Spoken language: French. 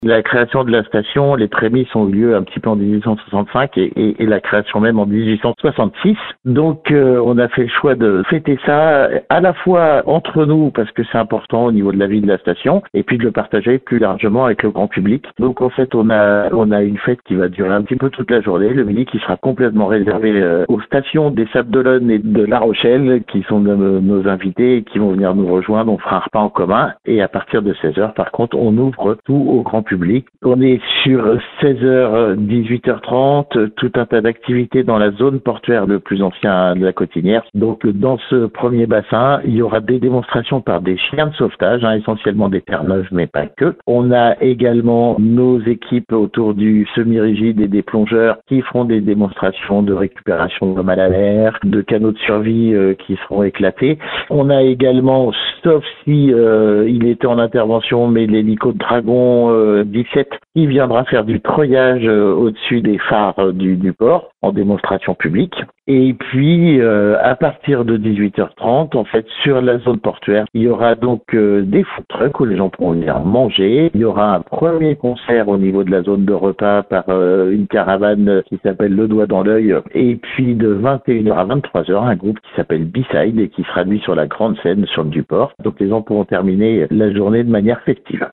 La création de la station, les prémices ont eu lieu un petit peu en 1865 et la création même en 1866. Donc on a fait le choix de fêter ça à la fois entre nous parce que c'est important au niveau de la vie de la station et puis de le partager plus largement avec le grand public. Donc en fait on a une fête qui va durer un petit peu toute la journée, le midi qui sera complètement réservé aux stations des Sables d'Olonne et de La Rochelle qui sont nos invités et qui vont venir nous rejoindre. On fera un repas en commun et à partir de 16h par contre on ouvre tout au grand public. On est sur 16h, 18h30, tout un tas d'activités dans la zone portuaire le plus ancien de la Cotinière. Donc dans ce premier bassin, il y aura des démonstrations par des chiens de sauvetage, essentiellement des Terre-Neuve, mais pas que. On a également nos équipes autour du semi-rigide et des plongeurs qui feront des démonstrations de récupération de mal à l'air, de canaux de survie qui seront éclatés. On a également, sauf si il était en intervention, mais l'hélico de Dragon 17 qui viendra faire du treuillage au-dessus des phares du port en démonstration publique. Et puis, à partir de 18h30, en fait, sur la zone portuaire, il y aura donc des food trucks où les gens pourront venir manger. Il y aura un premier concert au niveau de la zone de repas par une caravane qui s'appelle Le Doigt dans l'œil. Et puis, de 21h à 23h, un groupe qui s'appelle B-Side et qui sera lui sur la grande scène sur le Duport. Donc, les gens pourront terminer la journée de manière festive.